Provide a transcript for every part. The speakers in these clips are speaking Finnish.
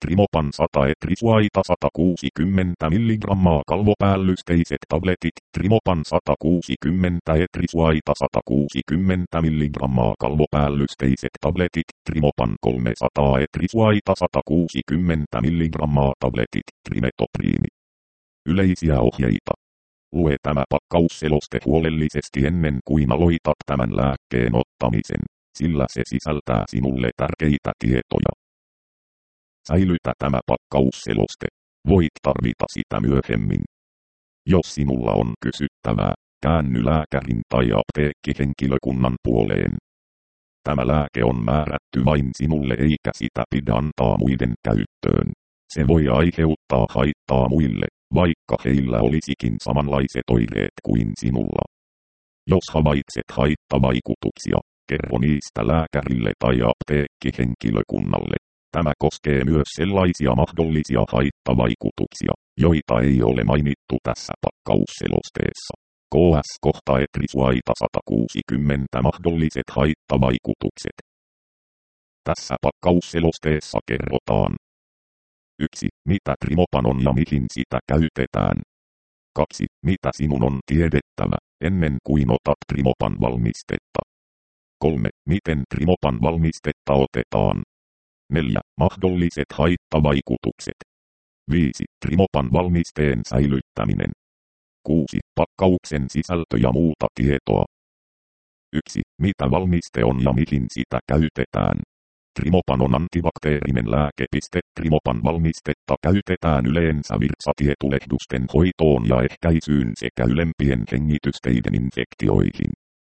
Trimopan 100 etrisuaita 160 mg kalvopäällysteiset tabletit. Trimopan 160 etrisuaita 160 mg kalvopäällysteiset tabletit. Trimopan 300 etrisuaita 160 mg tabletit. Trimetopriimi. Yleisiä ohjeita. Lue tämä pakkausseloste huolellisesti ennen kuin aloitat tämän lääkkeen ottamisen, sillä se sisältää sinulle tärkeitä tietoja. Säilytä tämä pakkausseloste. Voit tarvita sitä myöhemmin. Jos sinulla on kysyttävää, käänny lääkärin tai apteekkihenkilökunnan puoleen. Tämä lääke on määrätty vain sinulle eikä sitä pidä antaa muiden käyttöön. Se voi aiheuttaa haittaa muille, vaikka heillä olisikin samanlaiset oireet kuin sinulla. Jos havaitset haittavaikutuksia, kerro niistä lääkärille tai apteekkihenkilökunnalle. Tämä koskee myös sellaisia mahdollisia haittavaikutuksia, joita ei ole mainittu tässä pakkausselosteessa. KS-kohta etrisuaita 160 mahdolliset haittavaikutukset. Tässä pakkausselosteessa kerrotaan: 1. Mitä Trimopan on ja mihin sitä käytetään. 2. Mitä sinun on tiedettävä, ennen kuin otat Trimopan valmistetta. 3. Miten Trimopan valmistetta otetaan. 4. Mahdolliset haittavaikutukset. 5. Trimopan valmisteen säilyttäminen. 6. Pakkauksen sisältö ja muuta tietoa. 1. Mitä valmiste on ja mihin sitä käytetään. Trimopan on antibakteerinen lääke. Trimopan valmistetta käytetään yleensä virtsatietulehdusten hoitoon ja ehkäisyyn sekä ylempien hengitysteiden infektioihin.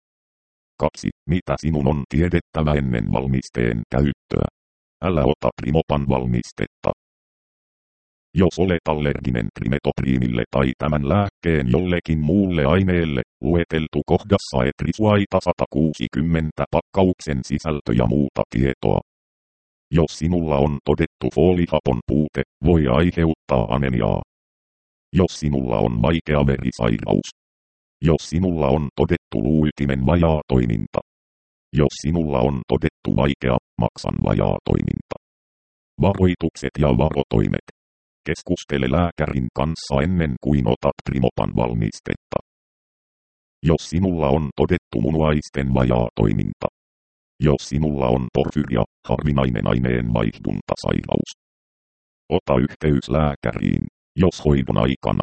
2. Mitä sinun on tiedettävä ennen valmisteen käyttöä. Älä ota Trimopan valmistetta. Jos olet allerginen trimetopriimille tai tämän lääkkeen jollekin muulle aineelle, lueteltu kohdassa etrisuaita 160 pakkauksen sisältö ja muuta tietoa. Jos sinulla on todettu foolihapon puute, voi aiheuttaa anemiaa. Jos sinulla on vaikea verisairaus. Jos sinulla on todettu luuytimen vajaatoiminta. Jos sinulla on todettu vaikea maksan vajaatoiminta. Varoitukset ja varotoimet. Keskustele lääkärin kanssa ennen kuin otat Trimopan valmistetta. Jos sinulla on todettu munuaisten vajaatoiminta. Jos sinulla on porfyria, harvinainen aineenvaihduntasairaus. Ota yhteys lääkäriin, jos hoidon aikana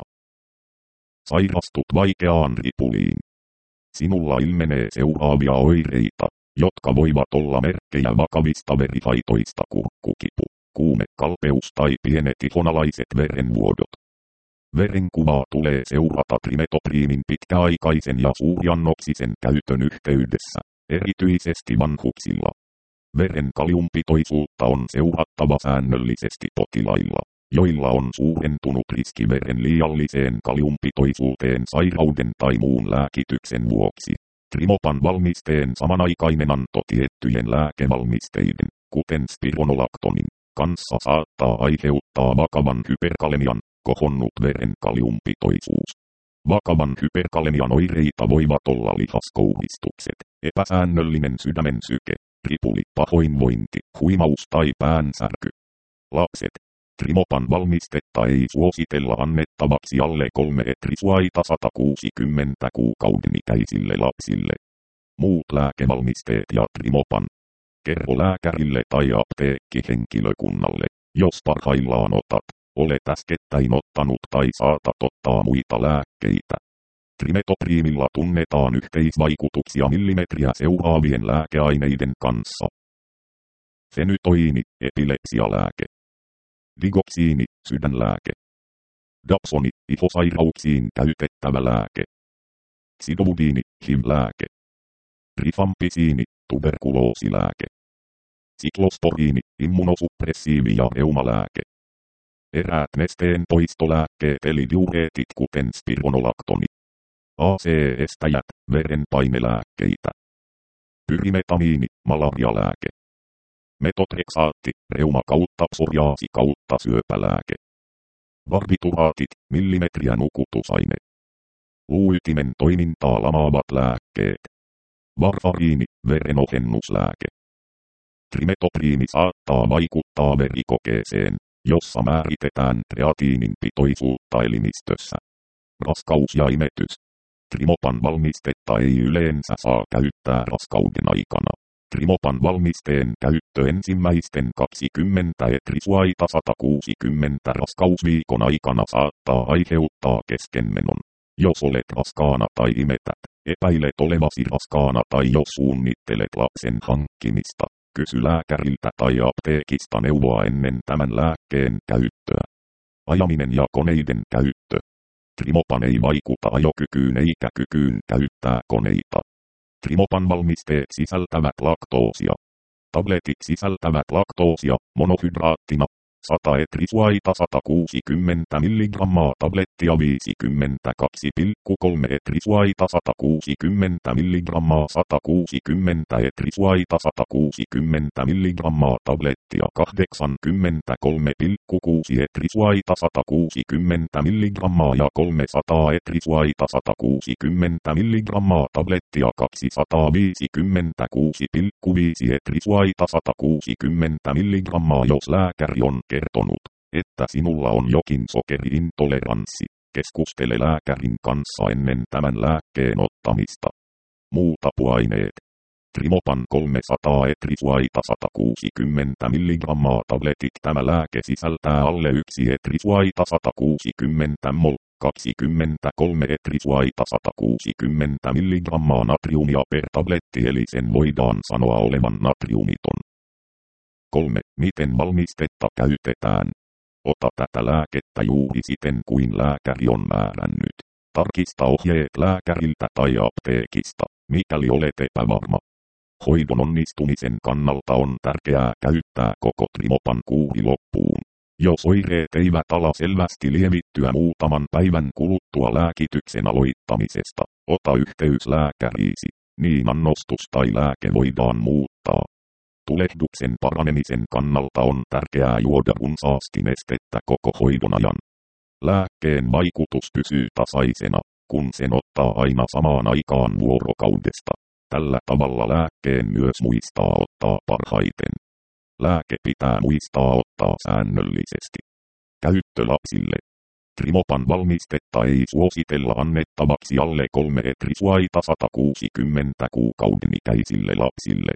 sairastut vaikeaan ripuliin. Sinulla ilmenee seuraavia oireita, jotka voivat olla merkkejä vakavista verihaitoista: kurkkukipu, kuume, kalpeus tai pienet ihonalaiset verenvuodot. Verenkuvaa tulee seurata trimetopriimin pitkäaikaisen ja suurjannoksisen käytön yhteydessä, erityisesti vanhuksilla. Veren kaliumpitoisuutta on seurattava säännöllisesti potilailla, joilla on suurentunut riski veren liialliseen kaliumpitoisuuteen sairauden tai muun lääkityksen vuoksi. Trimopan valmisteen samanaikainen anto tiettyjen lääkevalmisteiden, kuten spironolaktonin, kanssa saattaa aiheuttaa vakavan hyperkalemian, kohonnut veren kaliumpitoisuus. Vakavan hyperkalemian oireita voivat olla lihaskouhistukset, epäsäännöllinen sydämen syke, ripuli, pahoinvointi, huimaus tai päänsärky. Lapset. Trimopan valmistetta ei suositella annettavaksi alle 3 etrisuaita 160 kuukauden ikäisille lapsille. Muut lääkevalmisteet ja Trimopan. Kerro lääkärille tai apteekkihenkilökunnalle, jos parhaillaan otat, olet äskettäin ottanut tai saatat ottaa muita lääkkeitä. Trimetopriimilla tunnetaan yhteisvaikutuksia millimetriä seuraavien lääkeaineiden kanssa. Fenytoini, epilepsialääke. Digoksiini, sydänlääke. Dapsoni, ihosairauksiin käytettävä lääke. Sidobudiini, HIV-lääke. Rifampisiini, tuberkuloosilääke. Siklosporiini, immunosuppressiivi- ja reumalääke. Eräät nesteen poistolääkkeet eli diureetit kuten spironolaktoni. ACE-estäjät, verenpainelääkkeitä. Pyrimetamiini, malarialääke. Metotreksaatti, reuma kautta psoriaasi kautta syöpälääke. Barbituraatit, millimetriä nukutusaine. Luuytimen toimintaa lamaavat lääkkeet. Varfariini, verenohennuslääke. Trimetopriimi saattaa vaikuttaa verikokeeseen, jossa määritetään kreatiinin pitoisuutta elimistössä. Raskaus ja imetys. Trimopan valmistetta ei yleensä saa käyttää raskauden aikana. Trimopan valmisteen käyttö ensimmäisten 20 etrisuaita 160 raskausviikon aikana saattaa aiheuttaa keskenmenon. Jos olet raskaana tai imetät, epäilet olevasi raskaana tai jos suunnittelet lapsen hankkimista, kysy lääkäriltä tai apteekista neuvoa ennen tämän lääkkeen käyttöä. Ajaminen ja koneiden käyttö. Trimopan ei vaikuta ajokykyyn eikä kykyyn käyttää koneita. Trimopan valmisteet sisältävät laktoosia. Tabletit sisältävät laktoosia monohydraattina 100 etrisuaita 160 mg tablettia 52,3 etrisuaita 160 mg 160 etrisuaita 160 mg tablettia 83,6 etrisuaita 160 mg ja 300 etrisuaita 160 mg tablettia 256,5 etrisuaita 160 mg jos lääkäri on kertonut, että sinulla on jokin sokeriintoleranssi. Keskustele lääkärin kanssa ennen tämän lääkkeen ottamista. Muut apuaineet. Trimopan 300 etrisuaita 160 mg tabletit. Tämä lääke sisältää alle 1 etrisuaita 160 mol. 23 etrisuaita 160 mg natriumia per tabletti eli sen voidaan sanoa olevan natriumiton. 3. Miten valmistetta käytetään? Ota tätä lääkettä juuri siten kuin lääkäri on määrännyt. Tarkista ohjeet lääkäriltä tai apteekista, mikäli olet epävarma. Hoidon onnistumisen kannalta on tärkeää käyttää koko Trimopan kuuri loppuun. Jos oireet eivät ala selvästi lievittyä muutaman päivän kuluttua lääkityksen aloittamisesta, ota yhteys lääkäriisi, niin annostus tai lääke voidaan muuttaa. Tulehduksen paranemisen kannalta on tärkeää juoda runsaasti nestettä koko hoidon ajan. Lääkkeen vaikutus pysyy tasaisena, kun sen ottaa aina samaan aikaan vuorokaudesta. Tällä tavalla lääkkeen myös muistaa ottaa parhaiten. Lääke pitää muistaa ottaa säännöllisesti. Käyttö lapsille. Trimopan valmistetta ei suositella annettavaksi alle 3 etrisuaita 160 kuukauden ikäisille lapsille.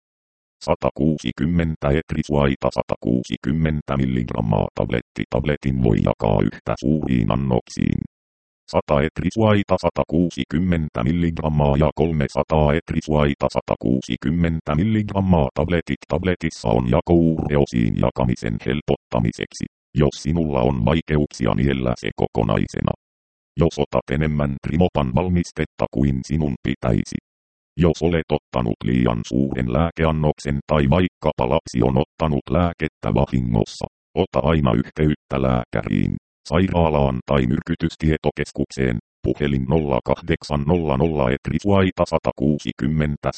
160 etrisuaita 160 mg tabletin voi jakaa yhtä suuriin annoksiin. 100 etrisuaita 160 mg ja 300 etrisuaita 160 mg tabletissa on jako ureosiin jakamisen helpottamiseksi, jos sinulla on vaikeuksia niellä se kokonaisena. Jos otat enemmän Trimopan valmistetta kuin sinun pitäisi. Jos olet ottanut liian suuren lääkeannoksen tai vaikkapa lapsi on ottanut lääkettä vahingossa, ota aina yhteyttä lääkäriin, sairaalaan tai myrkytystietokeskukseen, puhelin 0800 etrisuaita 160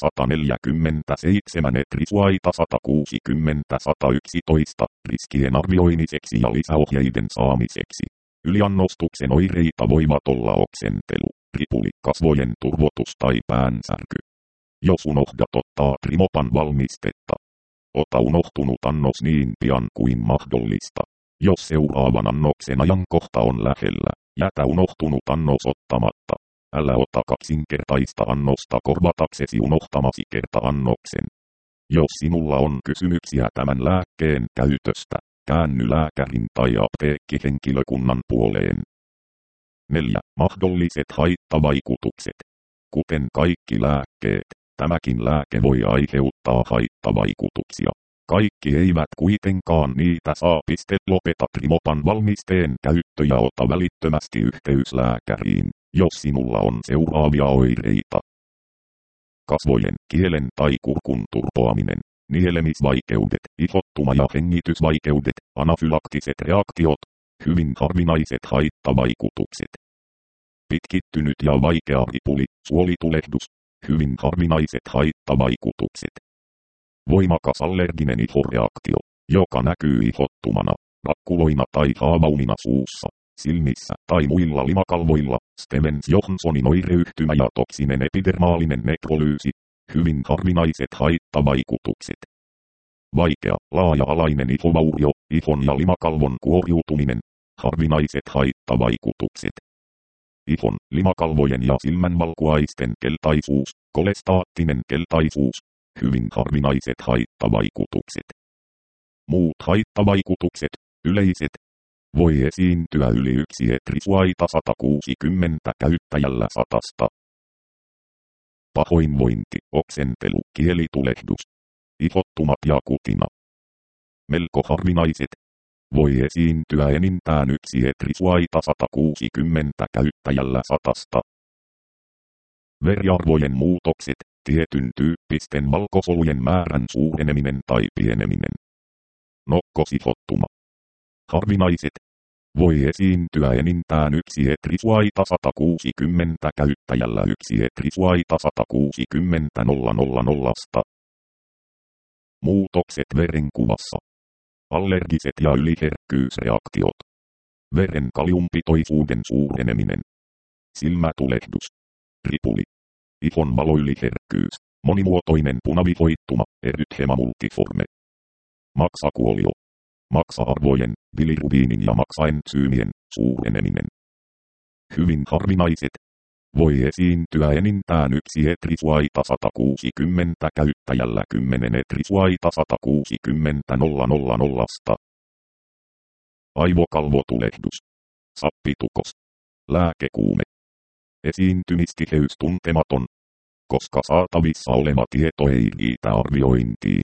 147 etrisuaita 160 111 riskien arvioimiseksi ja lisäohjeiden saamiseksi. Yliannostuksen oireita voivat olla oksentelu, ripuli, kasvojen turvotus tai päänsärky. Jos unohdat ottaa Trimopan valmistetta, ota unohtunut annos niin pian kuin mahdollista. Jos seuraavan annoksen ajankohta on lähellä, jätä unohtunut annos ottamatta. Älä ota kaksinkertaista annosta korvataksesi unohtamasi kerta-annoksen. Jos sinulla on kysymyksiä tämän lääkkeen käytöstä, käänny lääkärin tai apteekkihenkilökunnan puoleen. 4. Mahdolliset haittavaikutukset. Kuten kaikki lääkkeet, tämäkin lääke voi aiheuttaa haittavaikutuksia. Kaikki eivät kuitenkaan niitä saa. Lopeta Trimopan valmisteen käyttö ja ota välittömästi yhteys lääkäriin, jos sinulla on seuraavia oireita. Kasvojen, kielen tai kurkun turpoaminen, nielemisvaikeudet, ihottuma ja hengitysvaikeudet, anafylaktiset reaktiot, hyvin harvinaiset haittavaikutukset. Pitkittynyt ja vaikea ripuli, suolitulehdus, hyvin harvinaiset haittavaikutukset. Voimakas allerginen ihoreaktio, joka näkyy ihottumana, rakkuloina tai haavaumina suussa, silmissä tai muilla limakalvoilla, Stevens-Johnsonin oireyhtymä ja toksinen epidermaalinen nekrolyysi, hyvin harvinaiset haittavaikutukset. vaikea, laaja-alainen ihovaurio, ihon ja limakalvon kuoriutuminen, harvinaiset haittavaikutukset. Ihon, limakalvojen ja silmänvalkuaisten keltaisuus, kolestaattinen keltaisuus, hyvin harvinaiset haittavaikutukset. Muut haittavaikutukset, yleiset, voi esiintyä yli 1 etrisuaita 160 käyttäjällä 100. Pahoinvointi, oksentelu, kielitulehdus, ihottumat ja kutina. Melko harvinaiset. Voi esiintyä enintään 1 etrisuaita 160 käyttäjällä 100. Veriarvojen muutokset, tietyn tyyppisten valkosolujen määrän suureneminen tai pieneminen. Nokkosihottuma. Harvinaiset. Voi esiintyä enintään 1 etrisuaita 160 käyttäjällä 1 etrisuaita 160 000. Muutokset verenkuvassa. Allergiset ja yliherkkyysreaktiot. Veren kaliumpitoisuuden suureneminen. Silmätulehdus. Ripuli. Ihon valoyliherkkyys. Monimuotoinen punavihoittuma, erythema multiforme. Maksakuolio. Maksa-arvojen, bilirubiinin ja maksaentsyymien suureneminen. Hyvin harvinaiset. Voi esiintyä enintään 1 etrisuaita 160 käyttäjällä 10 etrisuaita 160 000. Aivokalvotulehdus. Sappitukos. Lääkekuume. Esiintymistiheys tuntematon, koska saatavissa oleva tieto ei riitä arviointiin.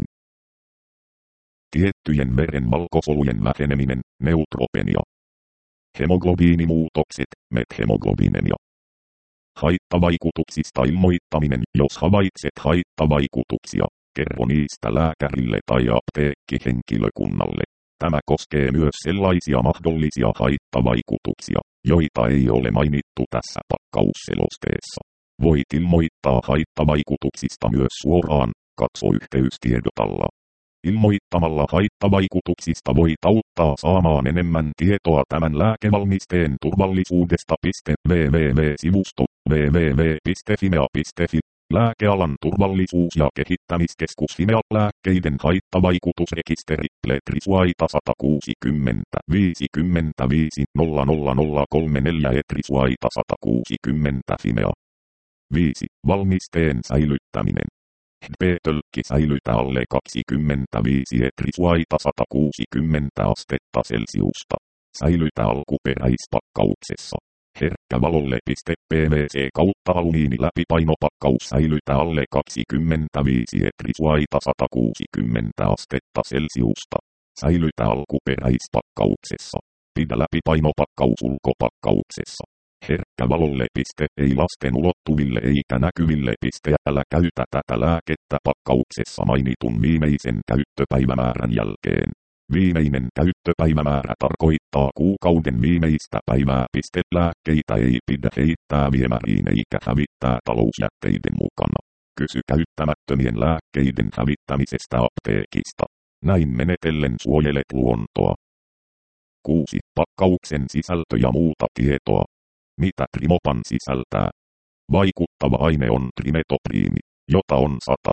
Tiettyjen veren valkosolujen väheneminen, neutropenia. Hemoglobiinimuutokset, methemoglobinemia. Haittavaikutuksista ilmoittaminen. Jos havaitset haittavaikutuksia, kerro niistä lääkärille tai apteekkihenkilökunnalle. Tämä koskee myös sellaisia mahdollisia haittavaikutuksia, joita ei ole mainittu tässä pakkausselosteessa. Voit ilmoittaa haittavaikutuksista myös suoraan, katso yhteystiedot alla. Ilmoittamalla haittavaikutuksista voit auttaa saamaan enemmän tietoa tämän lääkevalmisteen turvallisuudesta. www.sivusto www.fimea.fi Lääkealan turvallisuus- ja kehittämiskeskus Fimea lääkkeiden haittavaikutusrekisteri Letrisuaita 160 55 00034 Etrisuaita 160 Fimea. 5. Valmisteen säilyttäminen. HP-tölkki säilytä alle 25 etrisuaita 160 astetta Celsiusta. Säilytä alkuperäispakkauksessa. Herkkä valolle. PVC kautta alumiini läpipainopakkaus säilytä alle 25 etrisuaita 160 astetta Celsiusta. Säilytä alkuperäispakkauksessa. Pidä läpipainopakkaus ulkopakkauksessa. Herkkä valolle. Ei lasten ulottuville eikä näkyville. Älä käytä tätä lääkettä pakkauksessa mainitun viimeisen käyttöpäivämäärän jälkeen. Viimeinen käyttöpäivämäärä tarkoittaa kuukauden viimeistä päivää. Lääkkeitä ei pidä heittää viemäriin eikä hävittää talousjätteiden mukana. Kysy käyttämättömien lääkkeiden hävittämisestä apteekista. Näin menetellen suojelet luontoa. 6. Pakkauksen sisältö ja muuta tietoa. Mitä Trimopan sisältää? Vaikuttava aine on trimetopriimi, jota on 100,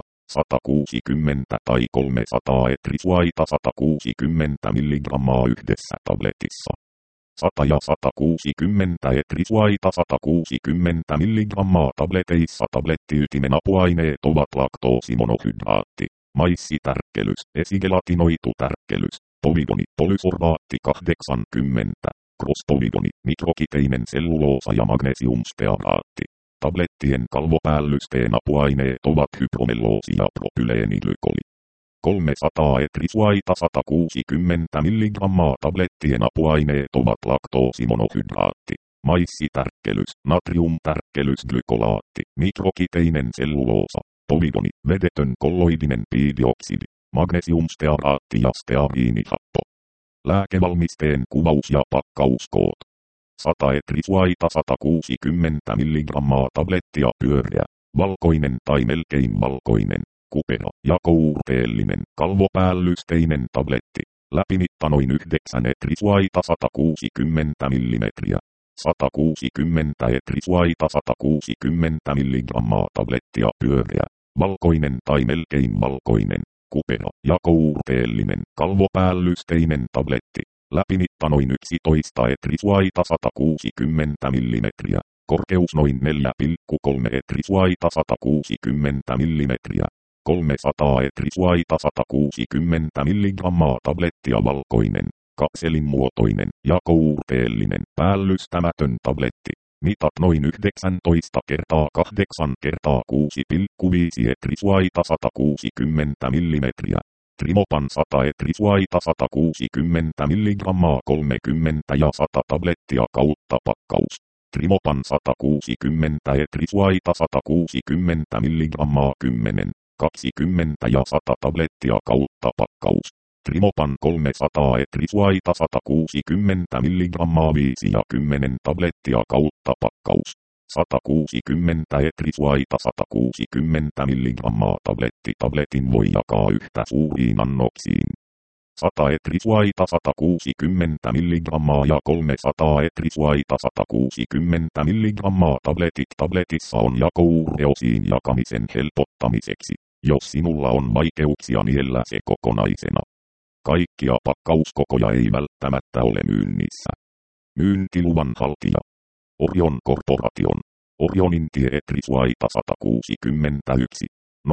160 tai 300 etrisuaita 160 mg yhdessä tabletissa. 100 ja 160 etrisuaita 160 mg tableteissa. Tablettiytimen apuaineet ovat laktoosimonohydraatti, maissitärkkelys, esigelatinoitu tärkkelys, povidoni, polysorbaatti 80. Crosspovidoni, mikrokiteinen selluloosa ja magnesiumstearaatti. Tablettien kalvopäällysten apuaineet ovat hypromelloosi ja propyleenilykoli. 300 etrisuaita 160 mg tablettien apuaineet ovat laktoosimonohydraatti, maissitärkkelys, natriumtärkkelys, glykolaatti, mikrokiteinen selluloosa, povidoni, vedetön kolloidinen piidioksidi, magnesiumstearaatti ja steariinihappo. Lääkevalmisteen kuvaus ja pakkauskoot. 100 etrisuaita 160 mg tablettia pyöreä, valkoinen tai melkein valkoinen, kupera ja kourteellinen kalvopäällysteinen tabletti. Läpimitta noin 9 etrisuaita 160 mm. 160 etrisuaita 160 mg tablettia pyöreä, valkoinen tai melkein valkoinen, kupera ja kourteellinen kalvopäällysteinen tabletti. Läpimitta noin 11 etrisuaita 160 mm. Korkeus noin 4,3 etrisuaita 160 mm. 300 etrisuaita 160 mg tablettia valkoinen, kapselin muotoinen ja kourteellinen päällystämätön tabletti. Mitat noin 19 x 8 x 6,5 etrisuaita 160 mm. Trimopan 100 etrisuaita 160 mg 30 ja 100 tablettia kautta pakkaus. Trimopan 160 etrisuaita 160 mg 10, 20 ja 100 tablettia kautta pakkaus. Trimopan 300 etrisuaita 160 mg 5 ja 10 tablettia kautta pakkaus. 160 etrisuaita 160 mg tabletin voi jakaa yhtä suuriin annoksiin. 100 etrisuaita 160 mg ja 300 etrisuaita 160 mg tabletissa on jakoureosiin jakamisen helpottamiseksi, jos sinulla on vaikeuksia niellä se kokonaisena. Kaikkia pakkauskokoja ei välttämättä ole myynnissä. Myyntiluvan haltija. Orion Corporation. Orionin tie etrisuaita 161.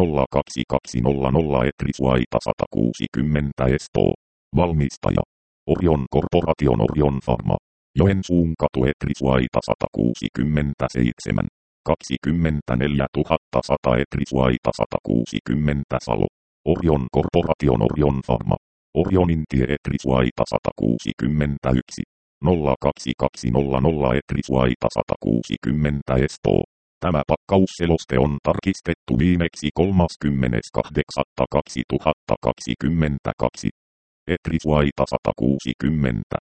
02200 etrisuaita 160 Espoo. Valmistaja. Orion Corporation Orion Pharma. Joensuun katu etrisuaita 167. 24 100 etrisuaita 160 Salo. Orion Corporation Orion Pharma. Orionin tie etrisuaita 161. 02200 etrisuaita 160 Espoo. Tämä pakkausseloste on tarkistettu viimeksi 30.8.2022. Etrisuaita 160.